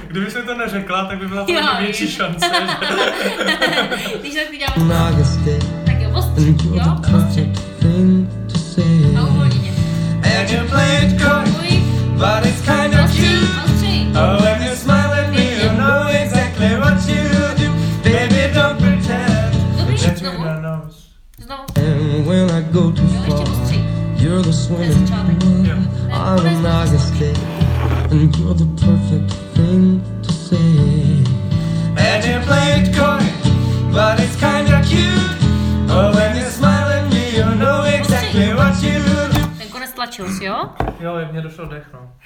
Kdyby se to neřekla, tak by byla pro mě větší šance. Když tak ty děláme tak jo, ostří, jo, ostří. A uvolněně. And you play it coy, but it's kind of cute. Ostří. Oh, when you smile at me, you know exactly what you do. Baby, don't pretend. Dobrý, Let me znovu. nose. Znovu. And when I go too Jo, ještě far, ostří. you're the swimming pool. Jo. I'm an August and you're the perfect thing to say. And you play it coy, but it's kind of cute. Oh, when you smile at me, you know exactly what you do. Ten konec tlačil jsi, jo? Jo, mně došel dech, no.